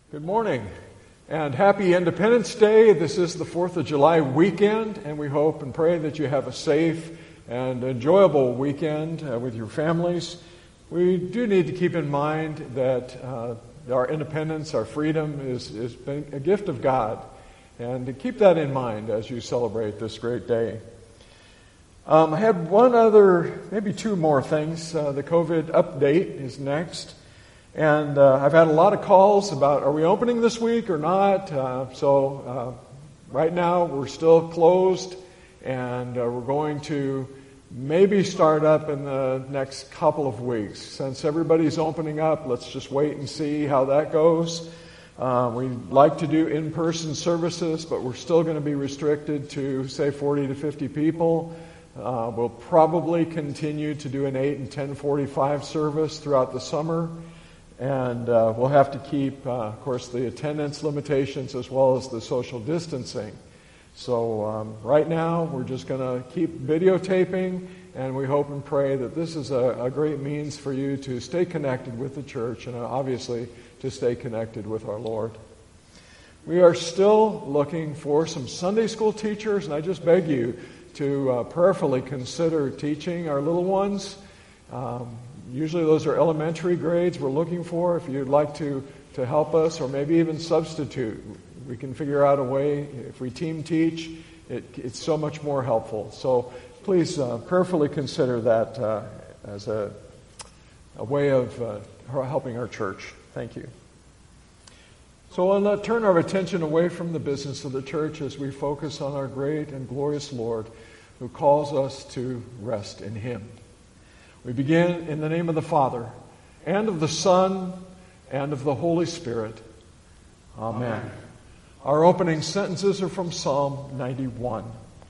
Good morning and happy Independence Day. This is the 4th of July weekend, and we hope and pray that you have a safe and enjoyable weekend with your families. We do need to keep in mind that our independence, our freedom is a gift of God, and to keep that in mind as you celebrate this great day. I had one other, maybe two more things. The COVID update is next. And I've had a lot of calls about, are we opening this week or not? So right now we're still closed, and we're going to maybe start up in the next couple of weeks. Since everybody's opening up, let's just wait and see how that goes. We'd like to do in-person services, but we're still going to be restricted to, say, 40 to 50 people. We'll probably continue to do an 8 and 10:45 service throughout the summer. And we'll have to keep, of course, the attendance limitations as well as the social distancing. So right now, we're just going to keep videotaping, and we hope and pray that this is a great means for you to stay connected with the church and obviously to stay connected with our Lord. We are still looking for some Sunday school teachers, and I just beg you to prayerfully consider teaching our little ones. Usually those are elementary grades we're looking for. If you'd like to help us or maybe even substitute, we can figure out a way. If we team teach, it's so much more helpful. So please prayerfully consider that as a way of helping our church. Thank you. So I'll turn our attention away from the business of the church as we focus on our great and glorious Lord who calls us to rest in Him. We begin in the name of the Father, and of the Son, and of the Holy Spirit. Amen. Our opening sentences are from Psalm 91.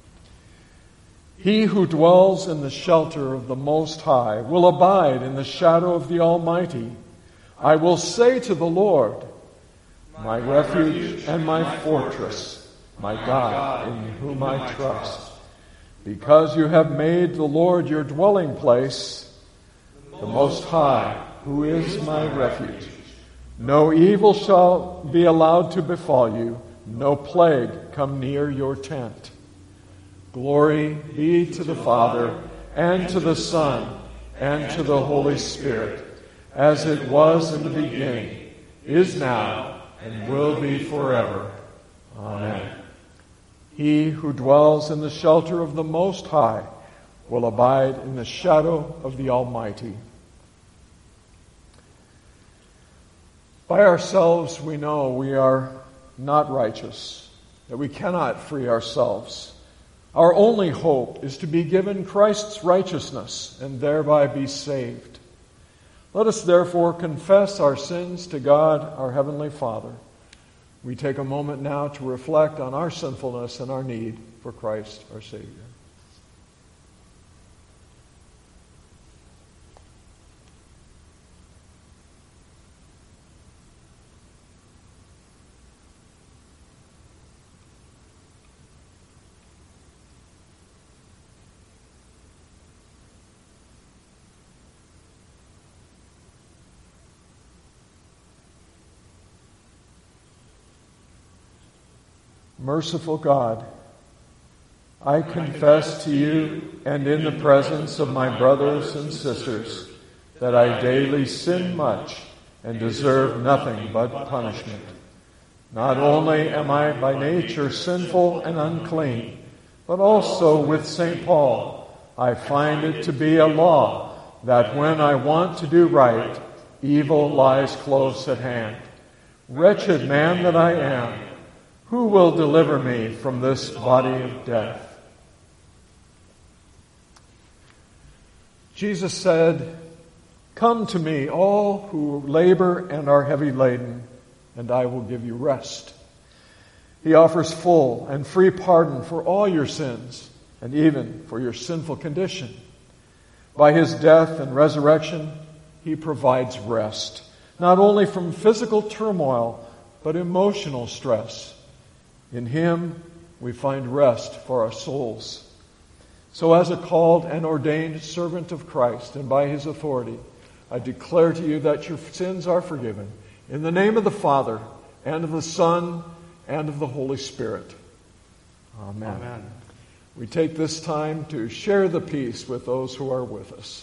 He who dwells in the shelter of the Most High will abide in the shadow of the Almighty. I will say to the Lord, my refuge and my fortress, my God in whom I trust. Because you have made the Lord your dwelling place, the Most High, who is my refuge. No evil shall be allowed to befall you, no plague come near your tent. Glory be to the Father, and to the Son, and to the Holy Spirit, as it was in the beginning, is now, and will be forever. Amen. He who dwells in the shelter of the Most High will abide in the shadow of the Almighty. By ourselves we know we are not righteous, that we cannot free ourselves. Our only hope is to be given Christ's righteousness and thereby be saved. Let us therefore confess our sins to God, our Heavenly Father. We take a moment now to reflect on our sinfulness and our need for Christ, our Savior. Merciful God, I confess to you and in the presence of my brothers and sisters that I daily sin much and deserve nothing but punishment. Not only am I by nature sinful and unclean, but also with St. Paul, I find it to be a law that when I want to do right, evil lies close at hand. Wretched man that I am, who will deliver me from this body of death? Jesus said, come to me, all who labor and are heavy laden, and I will give you rest. He offers full and free pardon for all your sins, and even for your sinful condition. By His death and resurrection, He provides rest, not only from physical turmoil, but emotional stress. In Him, we find rest for our souls. So as a called and ordained servant of Christ, and by His authority, I declare to you that your sins are forgiven. In the name of the Father, and of the Son, and of the Holy Spirit. Amen. Amen. We take this time to share the peace with those who are with us.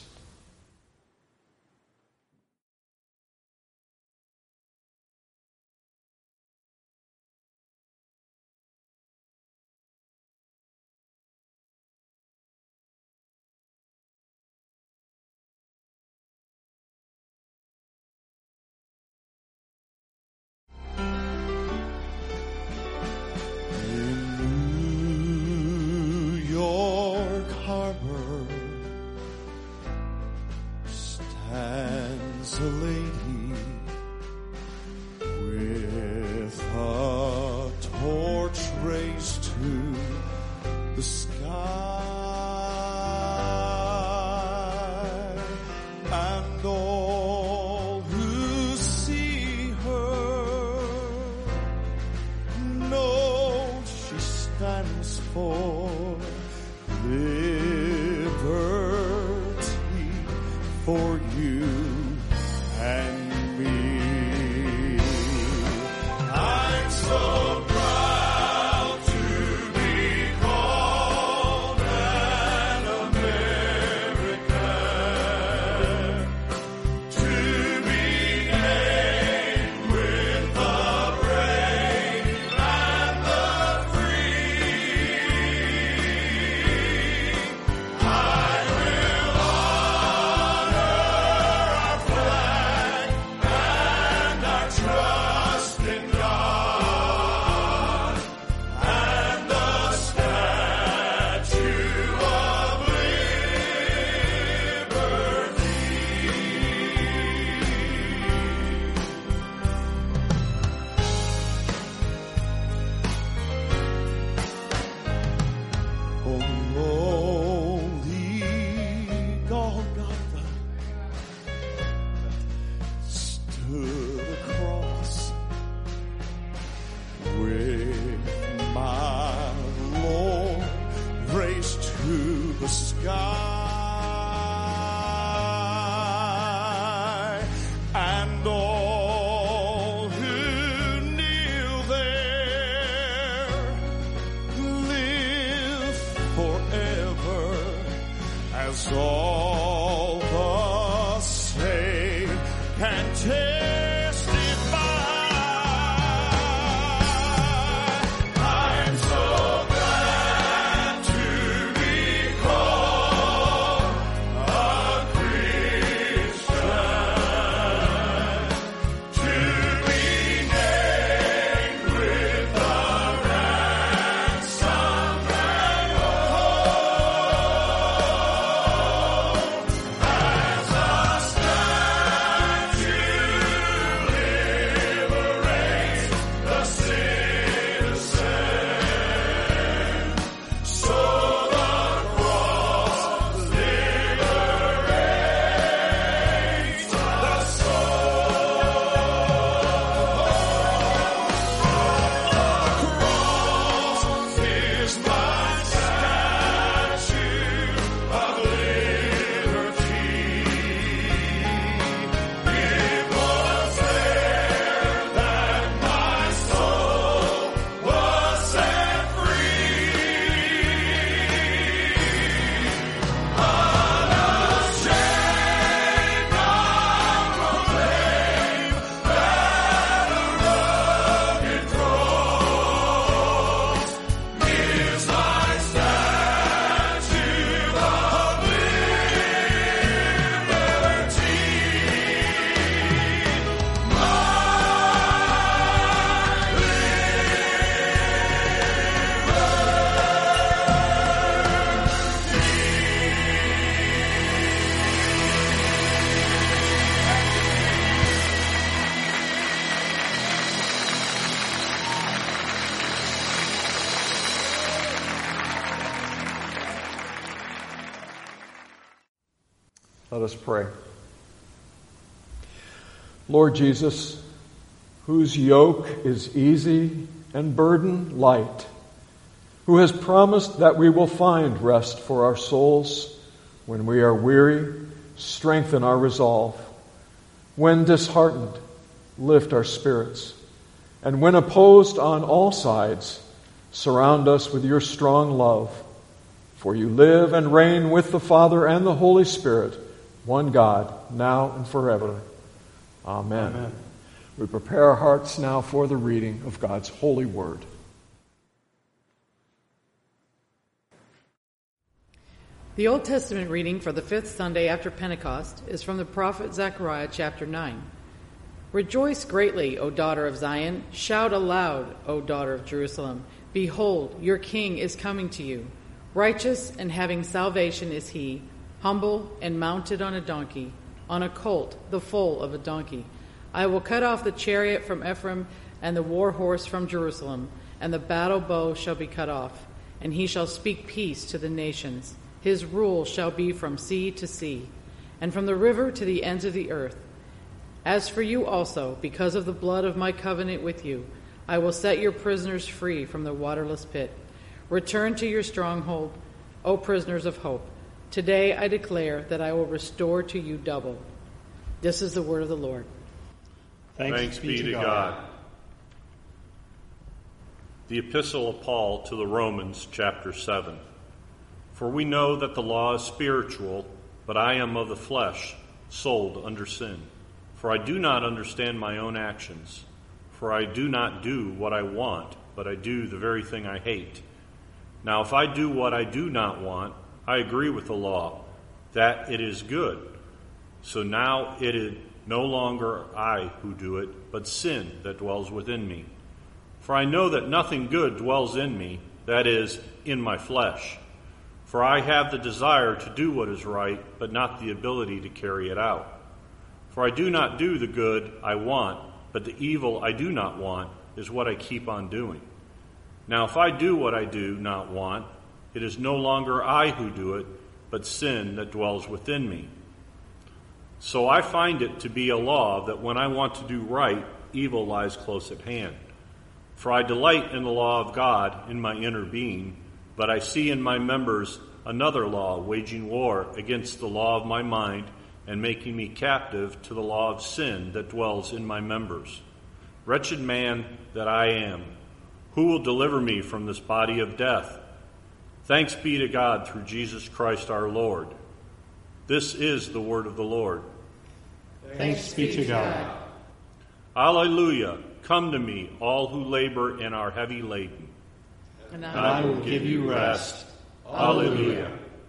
Let us pray. Lord Jesus, whose yoke is easy and burden light, who has promised that we will find rest for our souls when we are weary, strengthen our resolve. When disheartened, lift our spirits. And when opposed on all sides, surround us with your strong love. For you live and reign with the Father and the Holy Spirit, one God, now and forever. Amen. Amen. We prepare our hearts now for the reading of God's holy word. The Old Testament reading for the fifth Sunday after Pentecost is from the prophet Zechariah chapter 9. Rejoice greatly, O daughter of Zion. Shout aloud, O daughter of Jerusalem. Behold, your king is coming to you. Righteous and having salvation is he, humble and mounted on a donkey, on a colt, the foal of a donkey. I will cut off the chariot from Ephraim and the war horse from Jerusalem, and the battle bow shall be cut off, and he shall speak peace to the nations. His rule shall be from sea to sea, and from the river to the ends of the earth. As for you also, because of the blood of my covenant with you, I will set your prisoners free from the waterless pit. Return to your stronghold, O prisoners of hope. Today I declare that I will restore to you double. This is the word of the Lord. Thanks be to God. The Epistle of Paul to the Romans, chapter 7. For we know that the law is spiritual, but I am of the flesh, sold under sin. For I do not understand my own actions. For I do not do what I want, but I do the very thing I hate. Now if I do what I do not want, I agree with the law, that it is good. So now it is no longer I who do it, but sin that dwells within me. For I know that nothing good dwells in me, that is, in my flesh. For I have the desire to do what is right, but not the ability to carry it out. For I do not do the good I want, but the evil I do not want is what I keep on doing. Now if I do what I do not want, it is no longer I who do it, but sin that dwells within me. So I find it to be a law that when I want to do right, evil lies close at hand. For I delight in the law of God in my inner being, but I see in my members another law waging war against the law of my mind and making me captive to the law of sin that dwells in my members. Wretched man that I am, who will deliver me from this body of death? Thanks be to God through Jesus Christ our Lord. This is the word of the Lord. Thanks be to God. Alleluia. Come to me, all who labor and are heavy laden, And I will give you rest. Alleluia.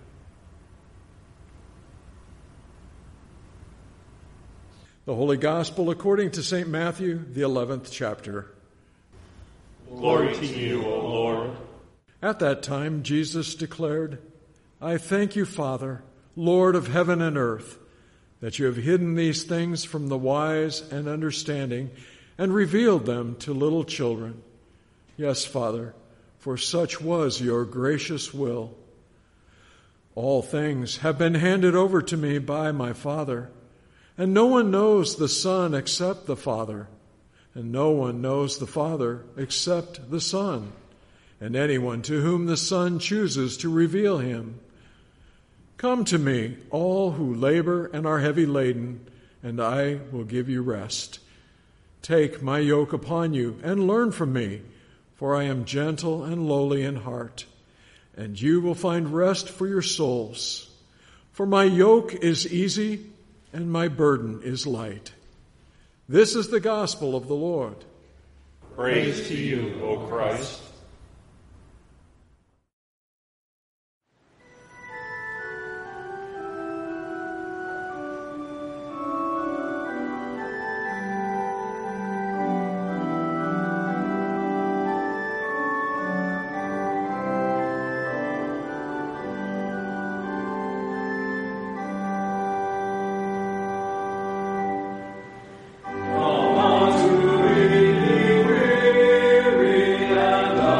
The Holy Gospel according to St. Matthew, the 11th chapter. Glory to you, O Lord. At that time, Jesus declared, I thank you, Father, Lord of heaven and earth, that you have hidden these things from the wise and understanding and revealed them to little children. Yes, Father, for such was your gracious will. All things have been handed over to me by my Father, and no one knows the Son except the Father, and no one knows the Father except the Son, and anyone to whom the Son chooses to reveal him. Come to me, all who labor and are heavy laden, and I will give you rest. Take my yoke upon you and learn from me, for I am gentle and lowly in heart, and you will find rest for your souls. For my yoke is easy and my burden is light. This is the gospel of the Lord. Praise to you, O Christ. Come on to me, weary and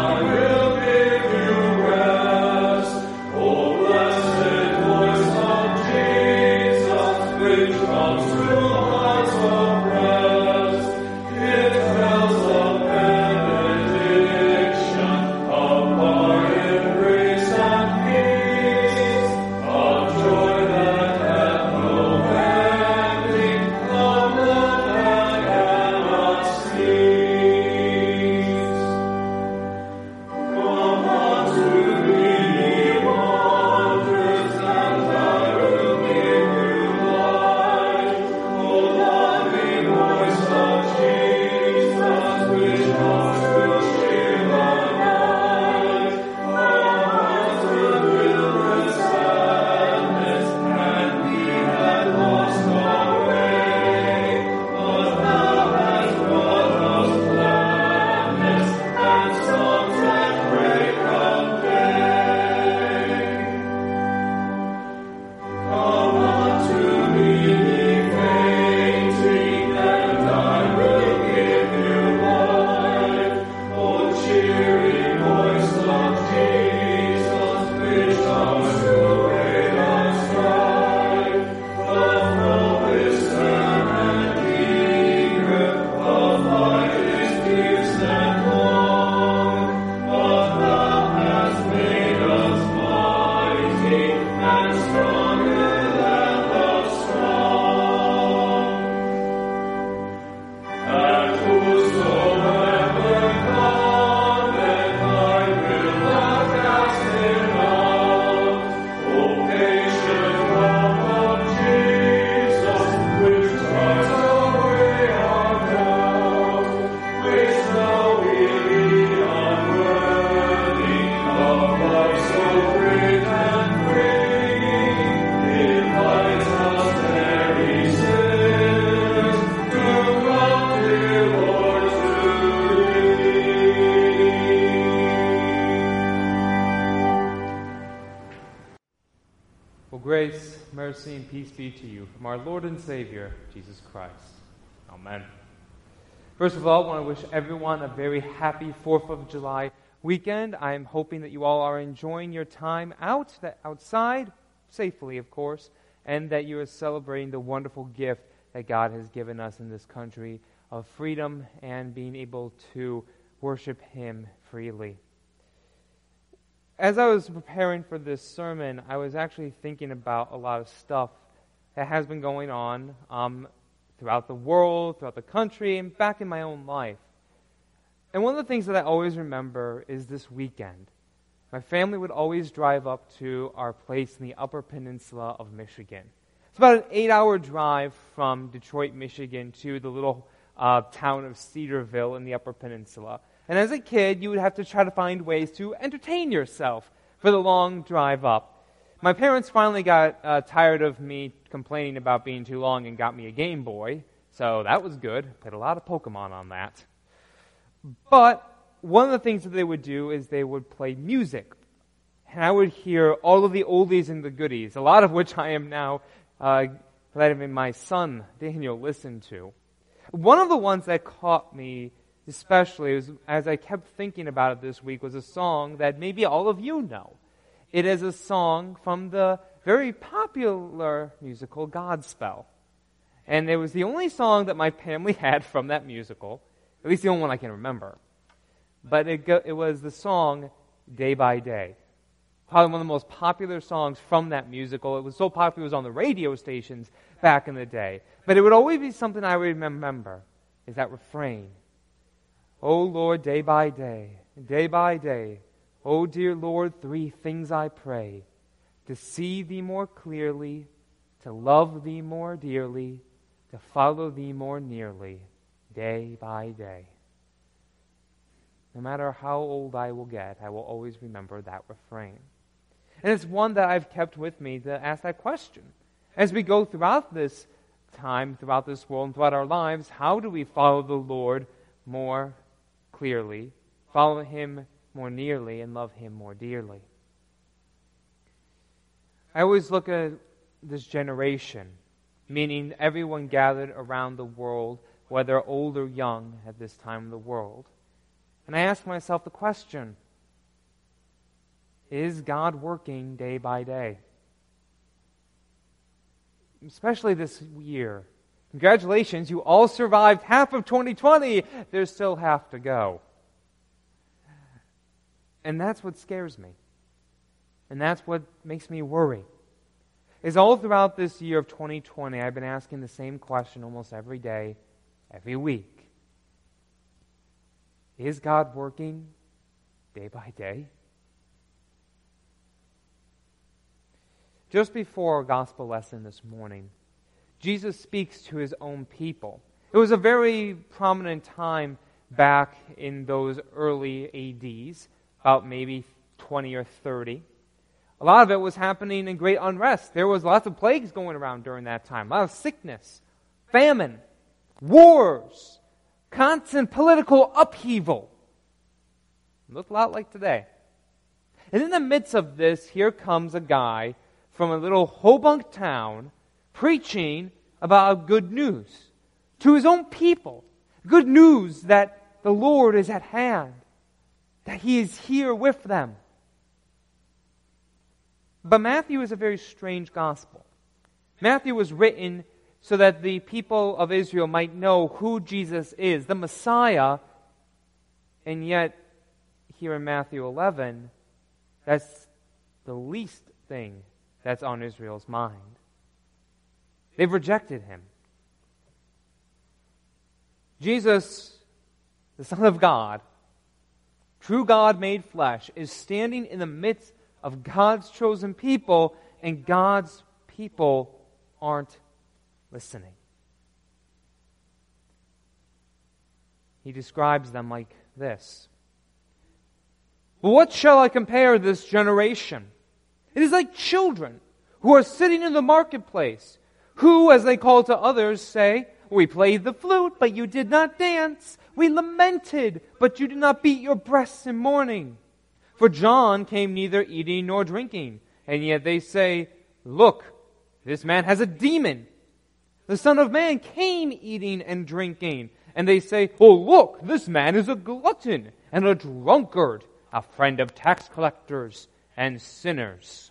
mercy and peace be to you from our Lord and Savior, Jesus Christ. Amen. First of all, I want to wish everyone a very happy 4th of July weekend. I am hoping that you all are enjoying your time outside, safely of course, and that you are celebrating the wonderful gift that God has given us in this country of freedom and being able to worship Him freely. As I was preparing for this sermon, I was actually thinking about a lot of stuff that has been going on throughout the world, throughout the country, and back in my own life. And one of the things that I always remember is this weekend. My family would always drive up to our place in the Upper Peninsula of Michigan. It's about an 8-hour drive from Detroit, Michigan to the little town of Cedarville in the Upper Peninsula. And as a kid, you would have to try to find ways to entertain yourself for the long drive up. My parents finally got tired of me complaining about being too long and got me a Game Boy, so that was good. Played a lot of Pokemon on that. But one of the things that they would do is they would play music. And I would hear all of the oldies and the goodies, a lot of which I am now letting my son, Daniel, listen to. One of the ones that caught me especially, as I kept thinking about it this week, was a song that maybe all of you know. It is a song from the very popular musical Godspell. And it was the only song that my family had from that musical, at least the only one I can remember. But it was the song Day by Day. Probably one of the most popular songs from that musical. It was so popular it was on the radio stations back in the day. But it would always be something I would remember, is that refrain. O Lord, day by day, O dear Lord, 3 things I pray: to see Thee more clearly, to love Thee more dearly, to follow Thee more nearly, day by day. No matter how old I will get, I will always remember that refrain. And it's one that I've kept with me to ask that question. As we go throughout this time, throughout this world, and throughout our lives, how do we follow the Lord more clearly, follow Him more nearly, and love Him more dearly? I always look at this generation, meaning everyone gathered around the world, whether old or young at this time of the world. And I ask myself the question, is God working day by day? Especially this year. Congratulations, you all survived half of 2020. There's still half to go. And that's what scares me. And that's what makes me worry. Is all throughout this year of 2020, I've been asking the same question almost every day, every week. Is God working day by day? Just before our gospel lesson this morning, Jesus speaks to His own people. It was a very prominent time back in those early ADs, about maybe 20 or 30. A lot of it was happening in great unrest. There was lots of plagues going around during that time. A lot of sickness, famine, wars, constant political upheaval. It looked a lot like today. And in the midst of this, here comes a guy from a little Hobunk town preaching about good news to his own people. Good news that the Lord is at hand, that He is here with them. But Matthew is a very strange gospel. Matthew was written so that the people of Israel might know who Jesus is, the Messiah. And yet, here in Matthew 11, that's the least thing that's on Israel's mind. They've rejected Him. Jesus, the Son of God, true God made flesh, is standing in the midst of God's chosen people, and God's people aren't listening. He describes them like this. But what shall I compare this generation? It is like children who are sitting in the marketplace, who, as they call to others, say, we played the flute, but you did not dance. We lamented, but you did not beat your breasts in mourning. For John came neither eating nor drinking, and yet they say, look, This man has a demon. The Son of Man came eating and drinking. And they say, oh, look, this man is a glutton and a drunkard, a friend of tax collectors and sinners.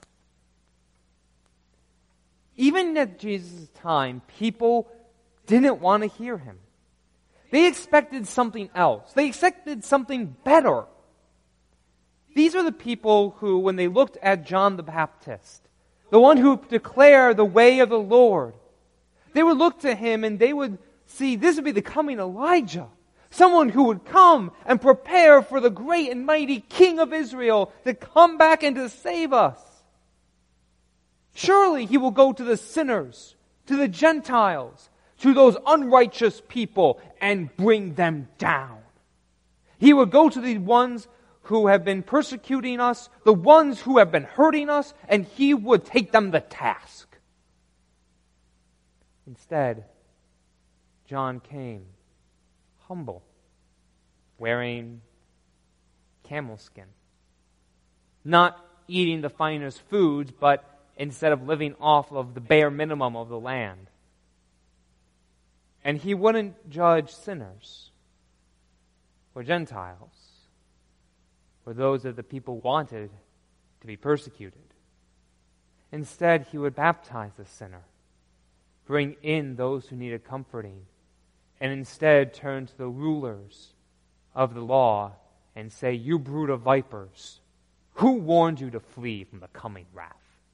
Even at Jesus' time, people didn't want to hear him. They expected something else. They expected something better. These are the people who, when they looked at John the Baptist, the one who declared the way of the Lord, they would look to him and they would see this would be the coming Elijah, someone who would come and prepare for the great and mighty King of Israel to come back and to save us. Surely he will go to the sinners, to the Gentiles, to those unrighteous people and bring them down. He would go to the ones who have been persecuting us, the ones who have been hurting us, and he would take them to task. Instead, John came humble, wearing camel skin, not eating the finest foods, but instead of living off of the bare minimum of the land. And he wouldn't judge sinners or Gentiles or those that the people wanted to be persecuted. Instead, he would baptize the sinner, bring in those who needed comforting, and instead turn to the rulers of the law and say, you brood of vipers, who warned you to flee from the coming wrath?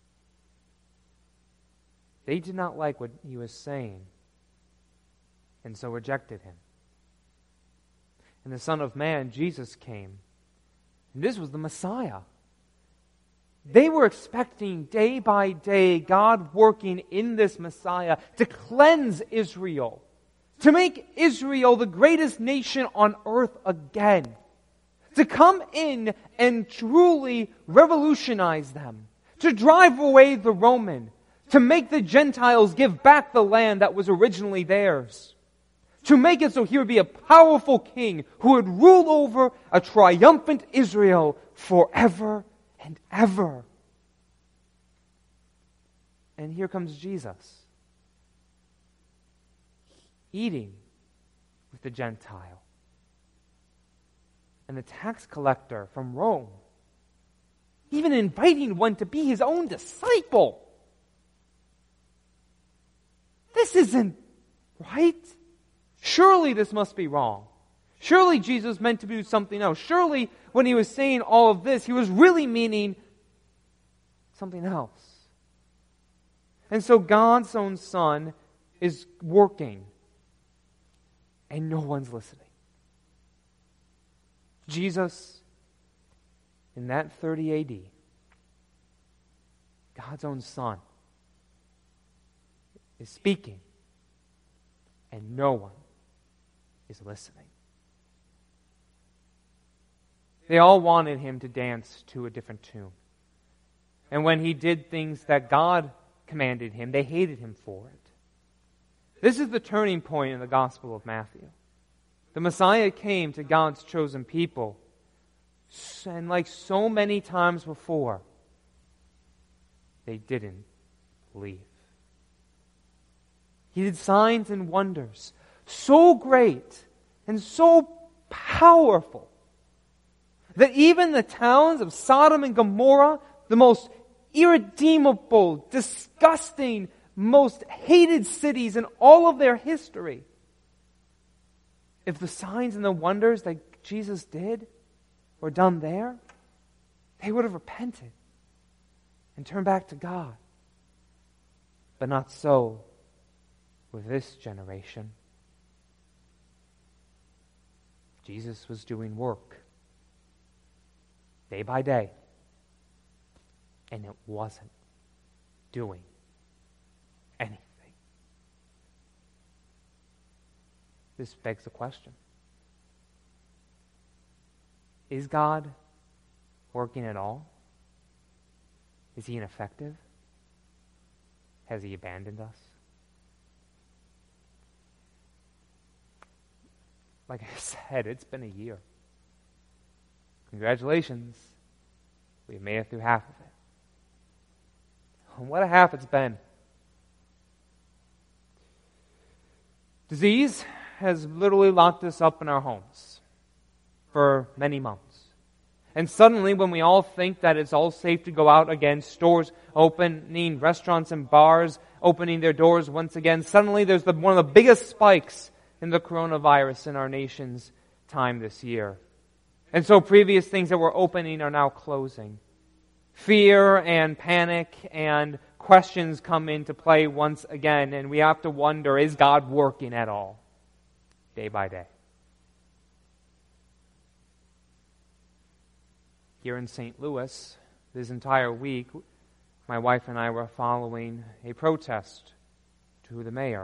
They did not like what he was saying, and so rejected him. And the Son of Man, Jesus, came. And this was the Messiah. They were expecting day by day God working in this Messiah to cleanse Israel, to make Israel the greatest nation on earth again, to come in and truly revolutionize them, to drive away the Roman, to make the Gentiles give back the land that was originally theirs, to make it so he would be a powerful king who would rule over a triumphant Israel forever and ever. And here comes Jesus, eating with the Gentile and the tax collector from Rome, even inviting one to be his own disciple. This isn't right. Surely this must be wrong. Surely Jesus meant to do something else. Surely when he was saying all of this, he was really meaning something else. And so God's own Son is working, and no one's listening. Jesus, in that 30 AD, God's own Son, is speaking, and no one is listening. They all wanted him to dance to a different tune. And when he did things that God commanded him, they hated him for it. This is the turning point in the Gospel of Matthew. The Messiah came to God's chosen people, and like so many times before, they didn't believe. He did signs and wonders so great and so powerful that even the towns of Sodom and Gomorrah, the most irredeemable, disgusting, most hated cities in all of their history, if the signs and the wonders that Jesus did were done there, they would have repented and turned back to God. But not so with this generation. Jesus was doing work day by day, and it wasn't doing anything. This begs the question: is God working at all? Is he ineffective? Has he abandoned us? Like I said, it's been a year. Congratulations. We've made it through half of it. And what a half it's been. Disease has literally locked us up in our homes for many months. And suddenly, when we all think that it's all safe to go out again, stores opening, restaurants and bars opening their doors once again, suddenly there's one of the biggest spikes in the coronavirus in our nation's time this year. And so previous things that were opening are now closing. Fear and panic and questions come into play once again, and we have to wonder, is God working at all, day by day? Here in St. Louis, this entire week, my wife and I were following a protest to the mayor.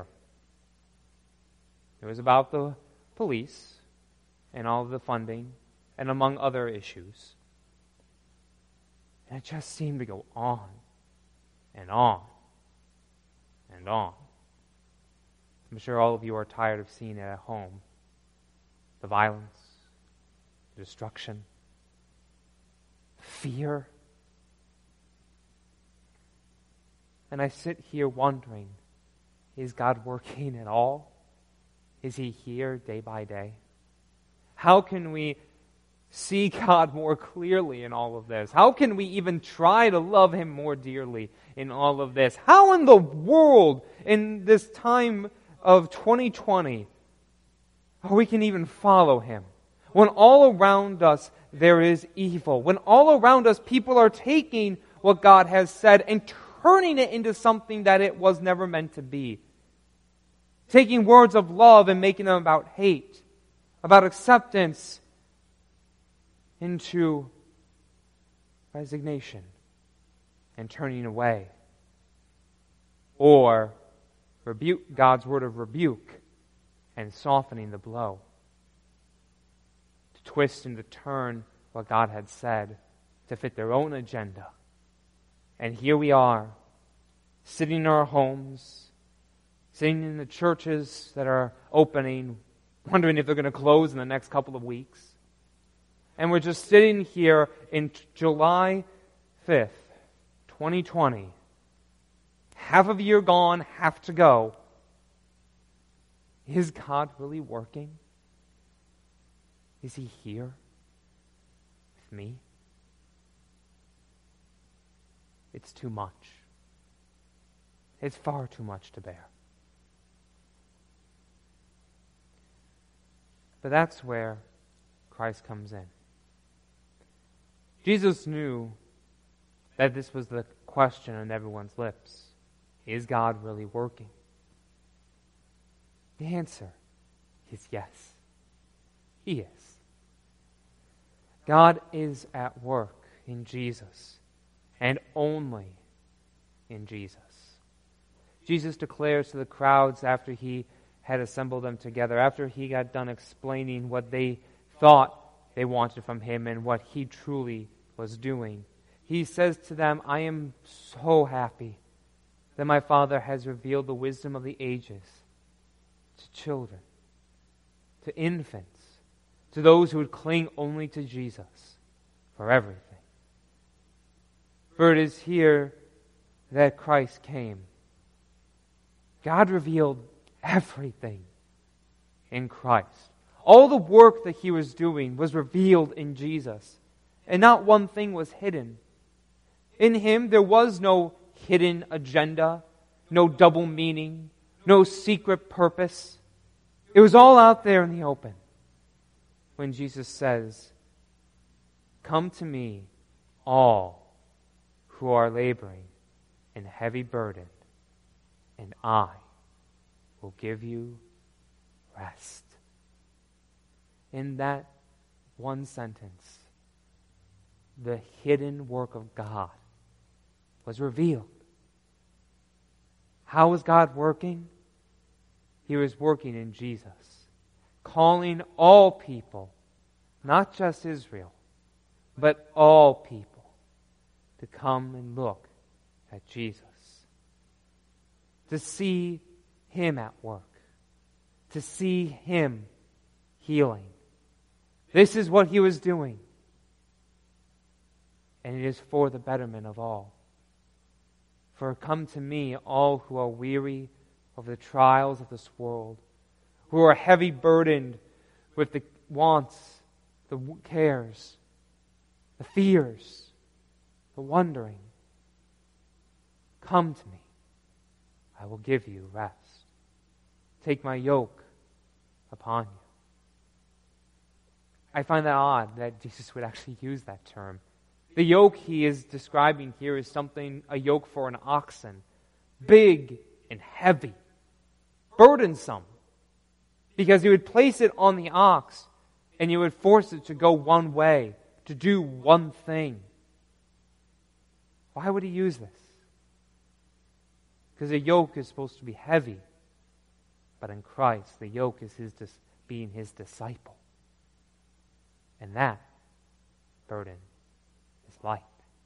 It was about the police and all of the funding, and among other issues. And it just seemed to go on and on and on. I'm sure all of you are tired of seeing it at home. The violence, the destruction, fear. And I sit here wondering, is God working at all? Is He here day by day? How can we see God more clearly in all of this? How can we even try to love Him more dearly in all of this? How in the world, in this time of 2020, we can even follow Him? When all around us there is evil. When all around us people are taking what God has said and turning it into something that it was never meant to be. Taking words of love and making them about hate, about acceptance, into resignation and turning away. Or God's word of rebuke and softening the blow. To twist and to turn what God had said to fit their own agenda. And here we are, sitting in our homes, sitting in the churches that are opening, wondering if they're going to close in the next couple of weeks. And we're just sitting here in July 5th, 2020. Half of a year gone, half to go. Is God really working? Is He here with me? It's too much. It's far too much to bear. But that's where Christ comes in. Jesus knew that this was the question on everyone's lips. Is God really working? The answer is yes. He is. God is at work in Jesus, and only in Jesus. Jesus declares to the crowds after He had assembled them together, after He got done explaining what they thought they wanted from Him and what He truly was doing. He says to them, I am so happy that my Father has revealed the wisdom of the ages to children, to infants, to those who would cling only to Jesus for everything. For it is here that Christ came. God revealed everything in Christ. All the work that He was doing was revealed in Jesus. And not one thing was hidden. In Him there was no hidden agenda, no double meaning, no secret purpose. It was all out there in the open. When Jesus says, come to me, all who are laboring and heavy burdened, and I will give you rest. In that one sentence, the hidden work of God was revealed. How was God working? He was working in Jesus, calling all people, not just Israel, but all people, to come and look at Jesus, to see Him at work, to see Him healing. This is what He was doing. And it is for the betterment of all. For come to me, all who are weary of the trials of this world, who are heavy burdened with the wants, the cares, the fears, the wondering. Come to me. I will give you rest. Take my yoke upon you. I find that odd that Jesus would actually use that term. The yoke he is describing here is a yoke for an oxen. Big and heavy. Burdensome. Because you would place it on the ox and you would force it to go one way, to do one thing. Why would he use this? Because a yoke is supposed to be heavy. But in Christ, the yoke is being his disciple. And that burden is light.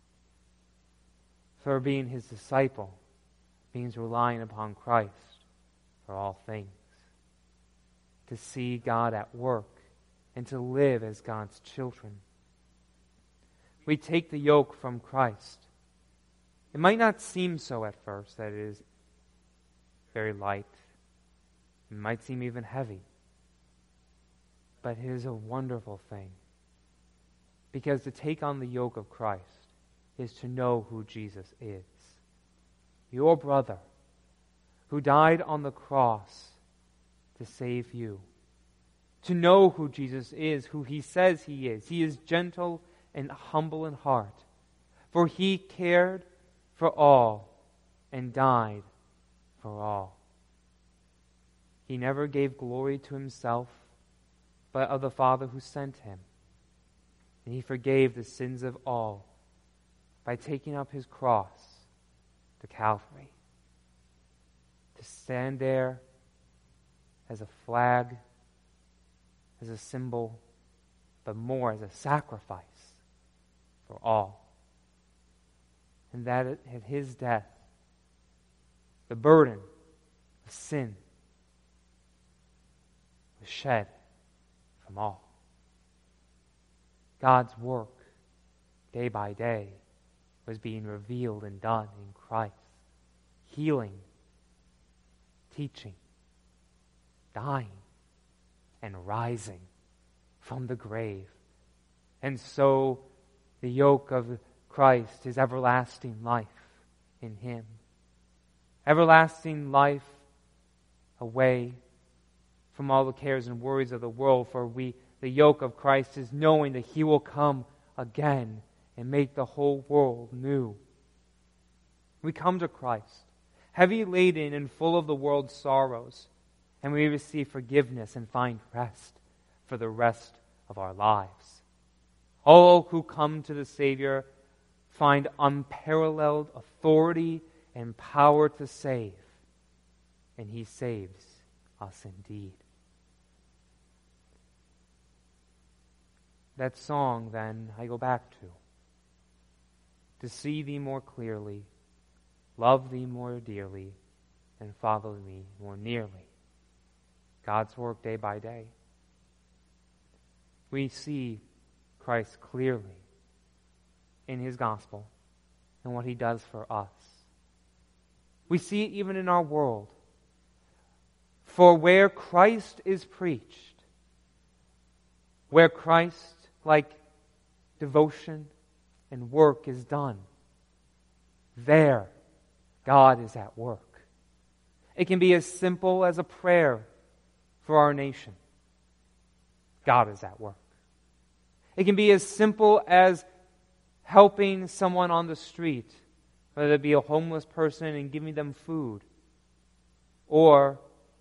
For being his disciple means relying upon Christ for all things. To see God at work and to live as God's children. We take the yoke from Christ. It might not seem so at first, that it is very light. It might seem even heavy. But it is a wonderful thing. Because to take on the yoke of Christ is to know who Jesus is. Your brother, who died on the cross to save you. To know who Jesus is, who he says he is. He is gentle and humble in heart. For he cared for all and died for all. He never gave glory to himself, but of the Father who sent him. And he forgave the sins of all by taking up his cross to Calvary. To stand there as a flag, as a symbol, but more as a sacrifice for all. And that at his death, the burden of sin was shed from all. God's work, day by day, was being revealed and done in Christ. Healing, teaching, dying, and rising from the grave. And so the yoke of Christ is everlasting life in him. Everlasting life away from all the cares and worries of the world, for the yoke of Christ is knowing that he will come again and make the whole world new. We come to Christ, heavy laden and full of the world's sorrows, and we receive forgiveness and find rest for the rest of our lives. All who come to the Savior find unparalleled authority and power to save, and he saves us indeed. That song, then, I go back to see thee more clearly, love thee more dearly, and follow me more nearly. God's work day by day. We see Christ clearly in his gospel and what he does for us. We see it even in our world. For where Christ is preached, where Christ-like devotion and work is done, there God is at work. It can be as simple as a prayer for our nation. God is at work. It can be as simple as helping someone on the street, whether it be a homeless person and giving them food, or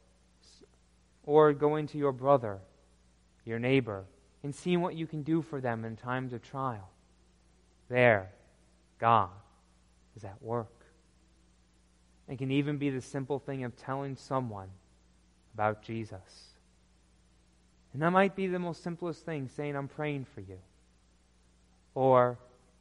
going to your brother, your neighbor, and seeing what you can do for them in times of trial. There, God is at work. It can even be the simple thing of telling someone about Jesus. And that might be the most simplest thing, saying, I'm praying for you. Or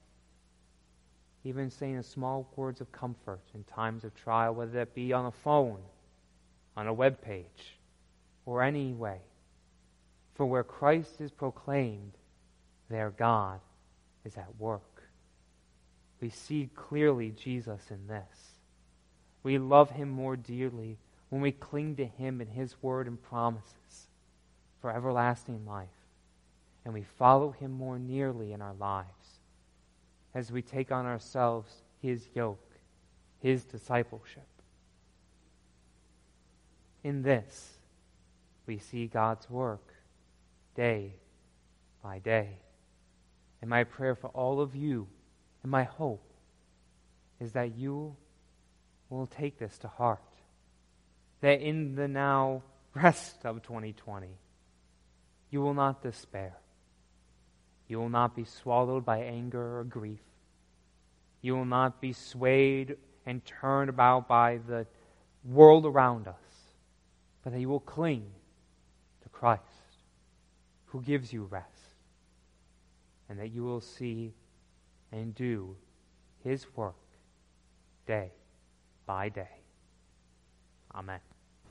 even saying small words of comfort in times of trial, whether that be on a phone, on a web page, or any way. For where Christ is proclaimed, there God is at work. We see clearly Jesus in this. We love him more dearly when we cling to Him and His word and promises for everlasting life, and we follow Him more nearly in our lives as we take on ourselves His yoke, His discipleship. In this, we see God's work day by day. And my prayer for all of you, and my hope, is that you will take this to heart. That in the now rest of 2020, you will not despair. You will not be swallowed by anger or grief. You will not be swayed and turned about by the world around us, but that you will cling to Christ, who gives you rest, and that you will see and do His work day by day. Amen.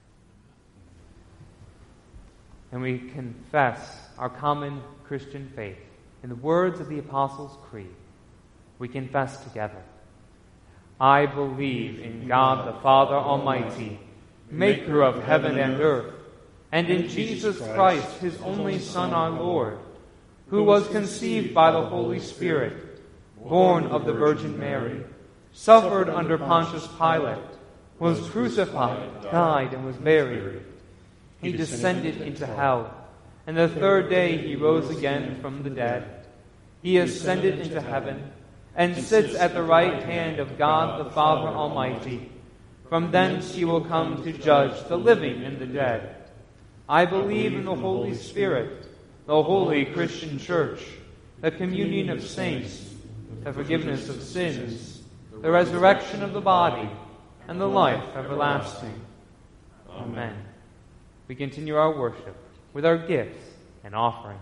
And we confess our common Christian faith in the words of the Apostles' Creed. We confess together. I believe in God the Father Almighty, maker of heaven and earth, and in Jesus Christ, His only Son, our Lord, who was conceived by the Holy Spirit, born of the Virgin Mary, suffered under Pontius Pilate, was crucified, died, and was buried. He descended into hell, and the third day He rose again from the dead. He ascended into heaven, and sits at the right hand of God the Father Almighty. From thence He will come to judge the living and the dead. I believe in the Holy Spirit, the holy Christian Church, the communion of saints, the forgiveness of sins, the resurrection of the body, and the life everlasting. Amen. We continue our worship with our gifts and offerings.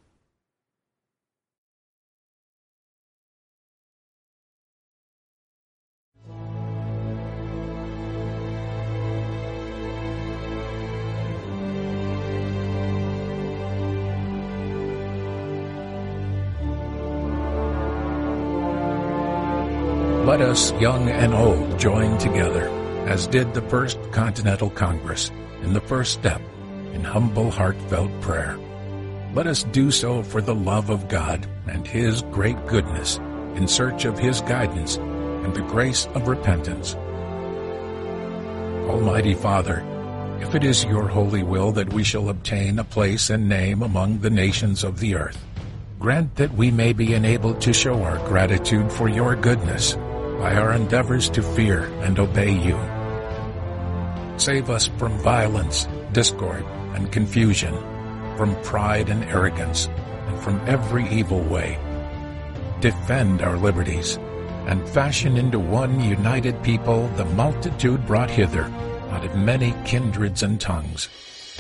Let us, young and old, join together, as did the First Continental Congress, in the first step in humble, heartfelt prayer. Let us do so for the love of God and His great goodness, in search of His guidance and the grace of repentance. Almighty Father, if it is your holy will that we shall obtain a place and name among the nations of the earth, grant that we may be enabled to show our gratitude for your goodness by our endeavors to fear and obey you. Save us from violence, discord, and confusion, from pride and arrogance, and from every evil way. Defend our liberties, and fashion into one united people the multitude brought hither out of many kindreds and tongues.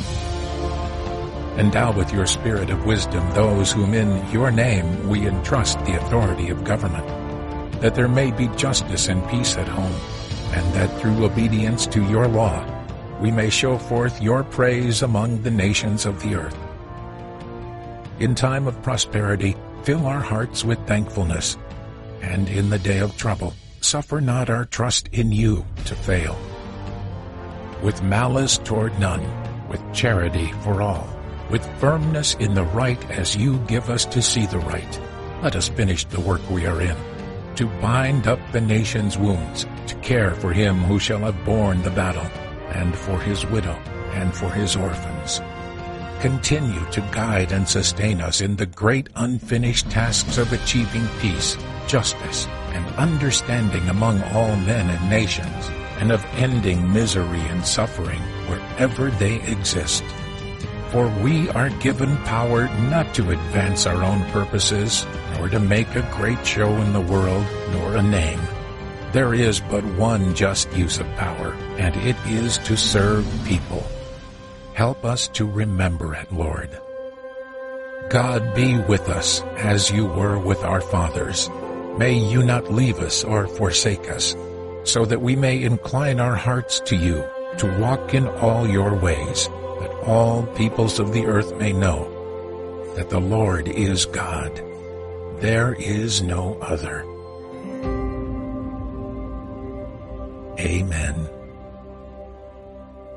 Endow with your spirit of wisdom those whom in your name we entrust the authority of government, that there may be justice and peace at home, and that through obedience to your law we may show forth your praise among the nations of the earth. In time of prosperity, fill our hearts with thankfulness, and in the day of trouble, suffer not our trust in you to fail. With malice toward none, with charity for all, with firmness in the right as you give us to see the right, let us finish the work we are in, to bind up the nation's wounds, to care for him who shall have borne the battle, and for his widow, and for his orphans. Continue to guide and sustain us in the great unfinished tasks of achieving peace, justice, and understanding among all men and nations, and of ending misery and suffering wherever they exist. For we are given power not to advance our own purposes, nor to make a great show in the world, nor a name. There is but one just use of power, and it is to serve people. Help us to remember it, Lord. God be with us as you were with our fathers. May you not leave us or forsake us, so that we may incline our hearts to you, to walk in all your ways, that all peoples of the earth may know that the Lord is God. There is no other. Amen.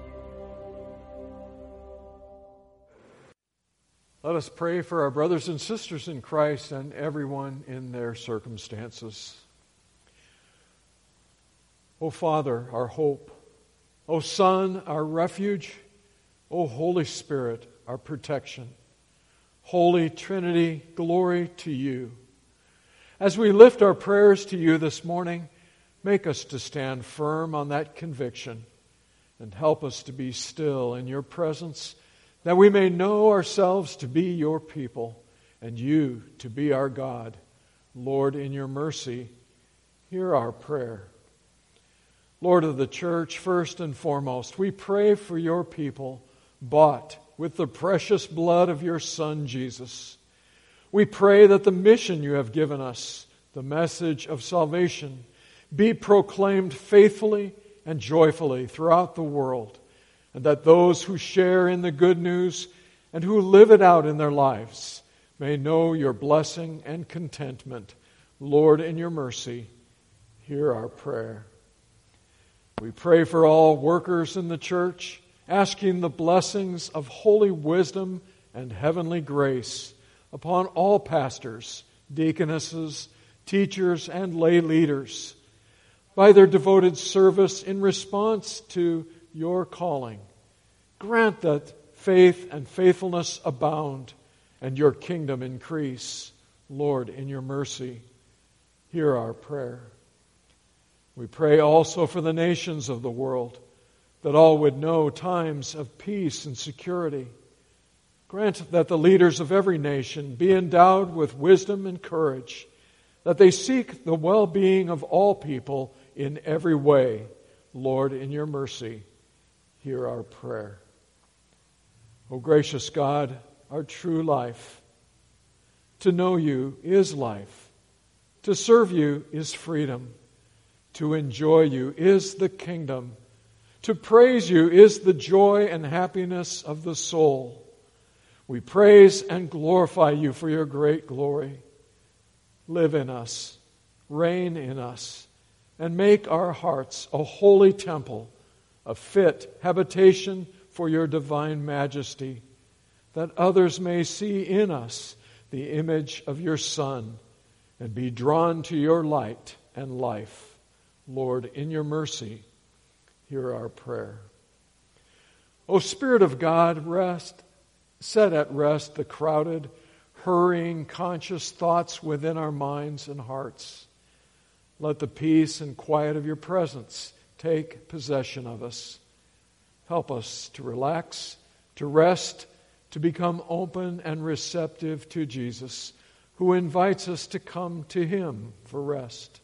Let us pray for our brothers and sisters in Christ and everyone in their circumstances. O Father, our hope. O Son, our refuge. O Holy Spirit, our protection. Holy Trinity, glory to you. As we lift our prayers to you this morning, make us to stand firm on that conviction and help us to be still in your presence, that we may know ourselves to be your people and you to be our God. Lord, in your mercy, hear our prayer. Lord of the church, first and foremost, we pray for your people bought with the precious blood of your Son, Jesus. We pray that the mission you have given us, the message of salvation, be proclaimed faithfully and joyfully throughout the world, and that those who share in the good news and who live it out in their lives may know your blessing and contentment. Lord, in your mercy, hear our prayer. We pray for all workers in the church, asking the blessings of holy wisdom and heavenly grace upon all pastors, deaconesses, teachers, and lay leaders, by their devoted service in response to your calling. Grant that faith and faithfulness abound and your kingdom increase. Lord, in your mercy, hear our prayer. We pray also for the nations of the world, that all would know times of peace and security. Grant that the leaders of every nation be endowed with wisdom and courage, that they seek the well-being of all people in every way. Lord, in your mercy, hear our prayer. O gracious God, our true life, to know you is life. To serve you is freedom. To enjoy you is the kingdom. To praise you is the joy and happiness of the soul. We praise and glorify you for your great glory. Live in us, reign in us, and make our hearts a holy temple, a fit habitation for your divine majesty, that others may see in us the image of your Son and be drawn to your light and life. Lord, in your mercy, hear our prayer. O Spirit of God, set at rest the crowded, hurrying, conscious thoughts within our minds and hearts. Let the peace and quiet of your presence take possession of us. Help us to relax, to rest, to become open and receptive to Jesus, who invites us to come to him for rest.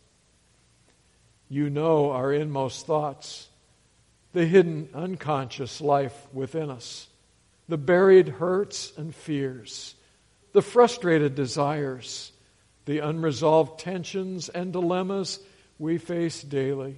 You know our inmost thoughts, the hidden unconscious life within us, the buried hurts and fears, the frustrated desires, the unresolved tensions and dilemmas we face daily.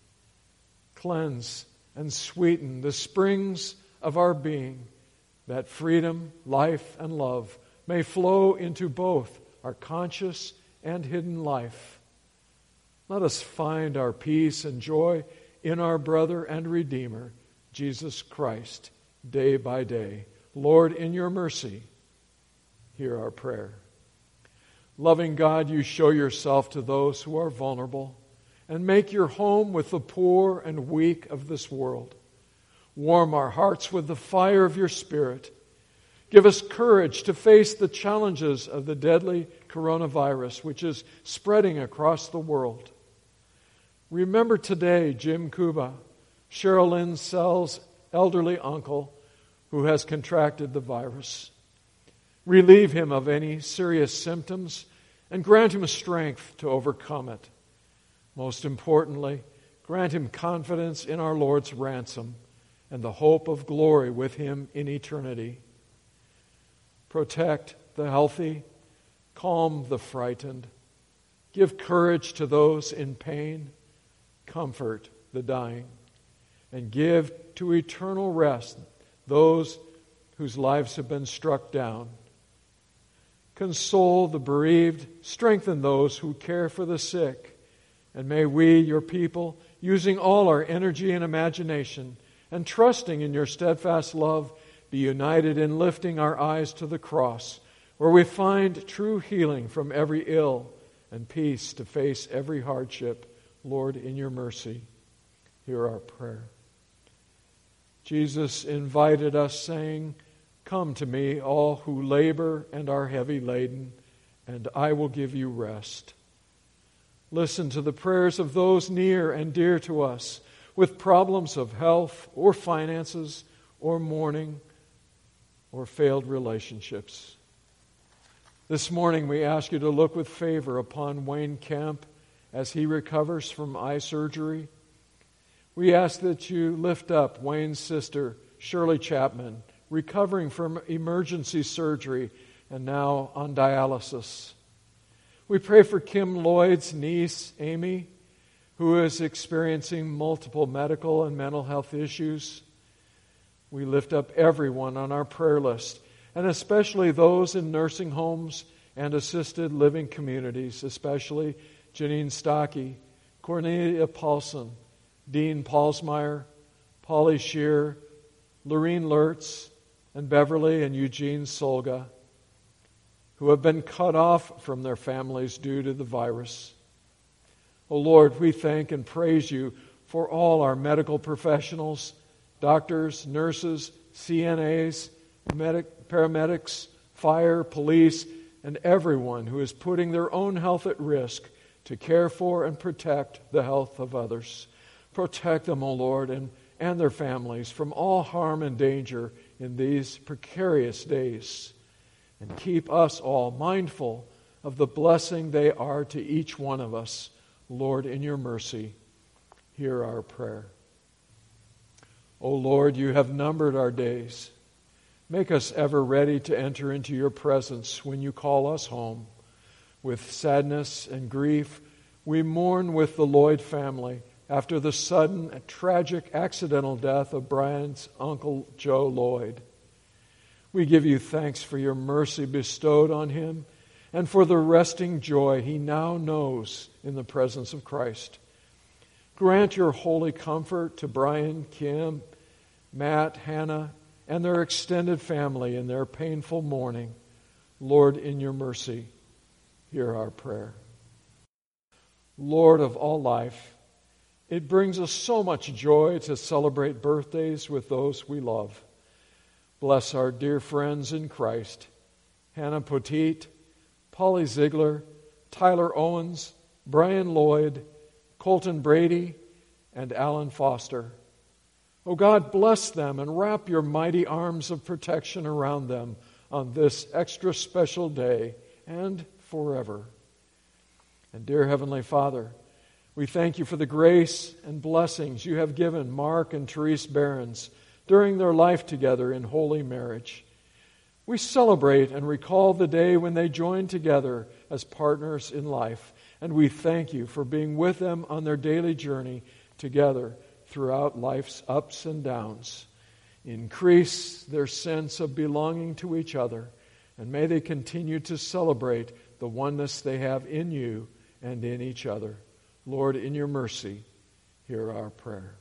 Cleanse and sweeten the springs of our being, that freedom, life, and love may flow into both our conscious and hidden life. Let us find our peace and joy in our brother and Redeemer, Jesus Christ, day by day. Lord, in your mercy, hear our prayer. Loving God, you show yourself to those who are vulnerable and make your home with the poor and weak of this world. Warm our hearts with the fire of your Spirit. Give us courage to face the challenges of the deadly coronavirus, which is spreading across the world. Remember today Jim Kuba, Cheryl Lynn Sell's elderly uncle who has contracted the virus. Relieve him of any serious symptoms and grant him strength to overcome it. Most importantly, grant him confidence in our Lord's ransom and the hope of glory with him in eternity. Protect the healthy, calm the frightened, give courage to those in pain, comfort the dying, and give to eternal rest those whose lives have been struck down. Console the bereaved, strengthen those who care for the sick, and may we, your people, using all our energy and imagination and trusting in your steadfast love, be united in lifting our eyes to the cross, where we find true healing from every ill and peace to face every hardship. Lord, in your mercy, hear our prayer. Jesus invited us, saying, "Come to me, all who labor and are heavy laden, and I will give you rest." Listen to the prayers of those near and dear to us with problems of health or finances or mourning or failed relationships. This morning we ask you to look with favor upon Wayne Kemp as he recovers from eye surgery. We ask that you lift up Wayne's sister, Shirley Chapman, recovering from emergency surgery and now on dialysis. We pray for Kim Lloyd's niece, Amy, who is experiencing multiple medical and mental health issues. We lift up everyone on our prayer list, and especially those in nursing homes and assisted living communities, especially Janine Stocky, Cornelia Paulson, Dean Paulsmeyer, Polly Shear, Lorene Lertz, and Beverly and Eugene Solga, who have been cut off from their families due to the virus. Oh Lord, we thank and praise you for all our medical professionals, doctors, nurses, CNAs, paramedics, fire, police, and everyone who is putting their own health at risk to care for and protect the health of others. Protect them, O Lord, and their families from all harm and danger in these precarious days. And keep us all mindful of the blessing they are to each one of us. Lord, in your mercy, hear our prayer. O Lord, you have numbered our days. Make us ever ready to enter into your presence when you call us home. With sadness and grief, we mourn with the Lloyd family after the sudden and tragic accidental death of Brian's uncle, Joe Lloyd. We give you thanks for your mercy bestowed on him and for the resting joy he now knows in the presence of Christ. Grant your holy comfort to Brian, Kim, Matt, Hannah, and their extended family in their painful mourning. Lord, in your mercy, hear our prayer. Lord of all life, it brings us so much joy to celebrate birthdays with those we love. Bless our dear friends in Christ, Hannah Poteet, Polly Ziegler, Tyler Owens, Brian Lloyd, Colton Brady, and Alan Foster. Oh God, bless them and wrap your mighty arms of protection around them on this extra special day and forever. And dear Heavenly Father, we thank you for the grace and blessings you have given Mark and Therese Behrens during their life together in holy marriage. We celebrate and recall the day when they joined together as partners in life, and we thank you for being with them on their daily journey together throughout life's ups and downs. Increase their sense of belonging to each other, and may they continue to celebrate the oneness they have in you and in each other. Lord, in your mercy, hear our prayer.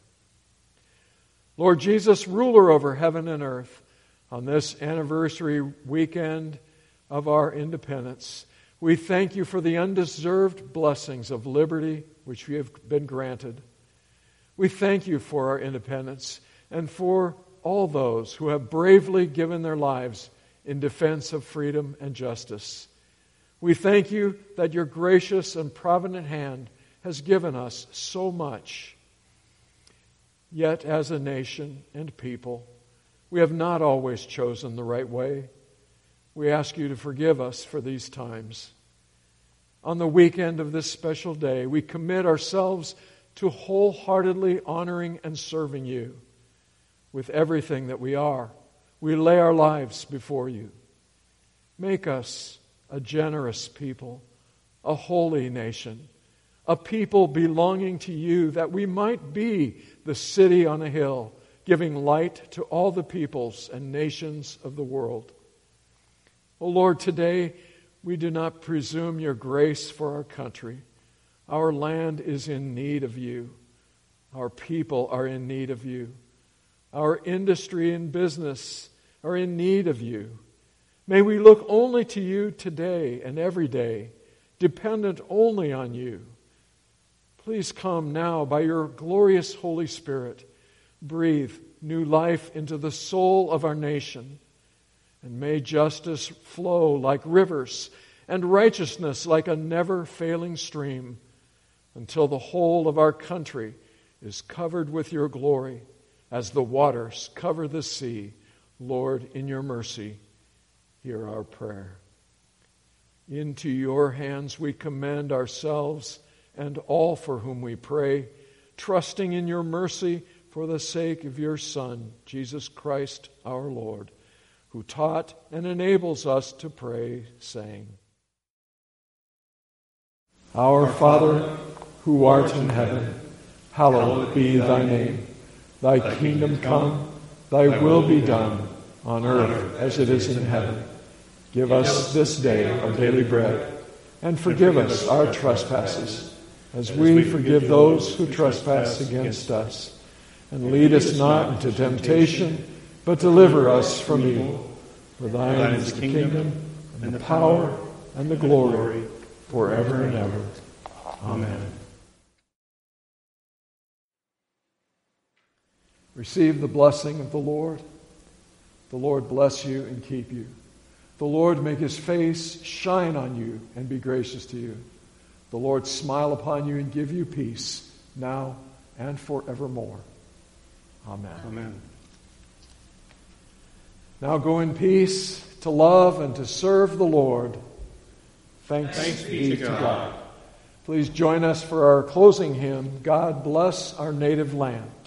Lord Jesus, ruler over heaven and earth, on this anniversary weekend of our independence, we thank you for the undeserved blessings of liberty which we have been granted. We thank you for our independence and for all those who have bravely given their lives in defense of freedom and justice. We thank you that your gracious and provident hand has given us so much. Yet as a nation and people, we have not always chosen the right way. We ask you to forgive us for these times. On the weekend of this special day, we commit ourselves to wholeheartedly honoring and serving you. With everything that we are, we lay our lives before you. Make us a generous people, a holy nation, a people belonging to you, that we might be the city on a hill, giving light to all the peoples and nations of the world. O Lord, today we do not presume your grace for our country. Our land is in need of you. Our people are in need of you. Our industry and business are in need of you. May we look only to you today and every day, dependent only on you. Please come now by your glorious Holy Spirit. Breathe new life into the soul of our nation. And may justice flow like rivers and righteousness like a never-failing stream until the whole of our country is covered with your glory as the waters cover the sea. Lord, in your mercy, hear our prayer. Into your hands we commend ourselves and all for whom we pray, trusting in your mercy for the sake of your Son, Jesus Christ our Lord, who taught and enables us to pray, saying, Our Father, who art in heaven, hallowed be thy name. Thy kingdom come, thy will be done, on earth as it is in heaven. Give us this day our daily bread, and forgive us our trespasses, as we forgive those who trespass against us. And lead us not into temptation, but deliver us from evil. For thine is the kingdom, and the power, and the glory, forever and ever. Amen. Receive the blessing of the Lord. The Lord bless you and keep you. The Lord make his face shine on you and be gracious to you. The Lord smile upon you and give you peace, now and forevermore. Amen. Amen. Now go in peace to love and to serve the Lord. Thanks be to God. Please join us for our closing hymn, God Bless Our Native Land.